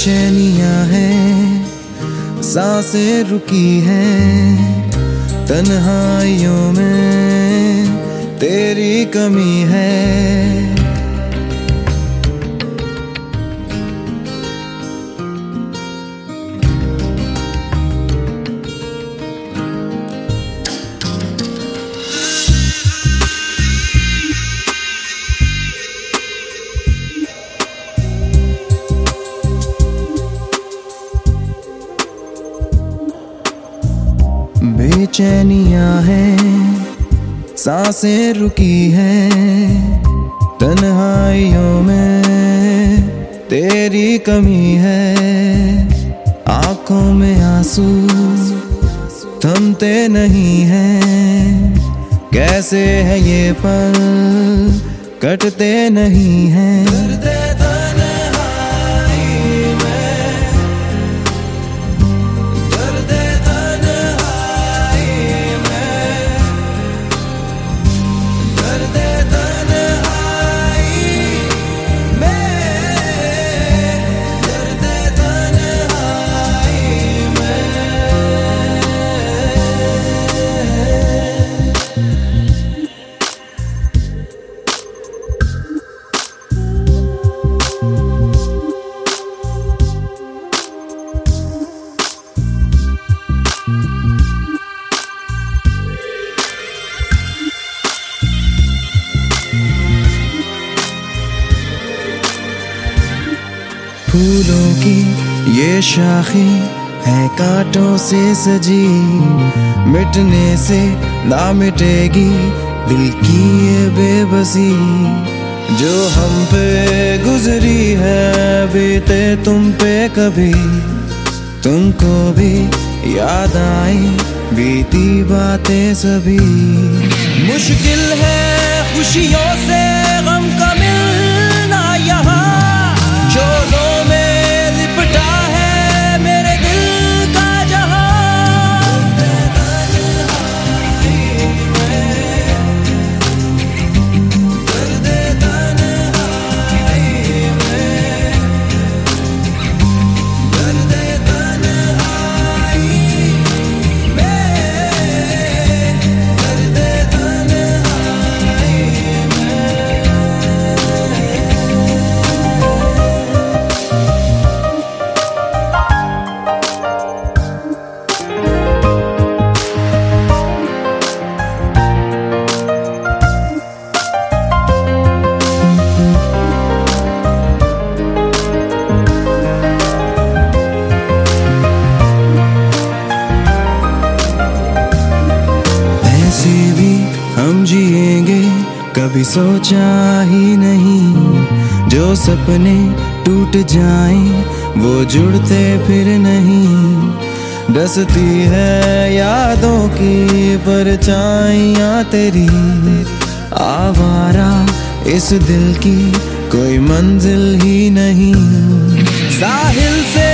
बेचैनियां हैं, सांसें रुकी हैं, तन्हाइयों में तेरी कमी है। बेचैनियां हैं, सांसें रुकी हैं, तन्हाइयों में तेरी कमी है। आंखों में आंसू थमते नहीं हैं, कैसे है ये पल कटते नहीं हैं। फूलों की ये शाखें है कांटों से सजी, मिटने से ना मिटेगी दिल की ये बेबसी। जो हम पे गुजरी है बीते तुम पे कभी, तुमको भी याद आई बीती बातें सभी। मुश्किल है खुशियों से गम का मिलना यहाँ, शोलों में लिपटा है मेरे दिल का जहां। दर्द तन्हाई में, दर्द तन्हाई में, दर्द तन्हाई में। हम जिएंगे कभी सोचा ही नहीं, जो सपने टूट जाएं वो जुड़ते फिर नहीं। डसती है यादों की परछाइयां तेरी, आवारा इस दिल की कोई मंजिल ही नहीं। साहिल से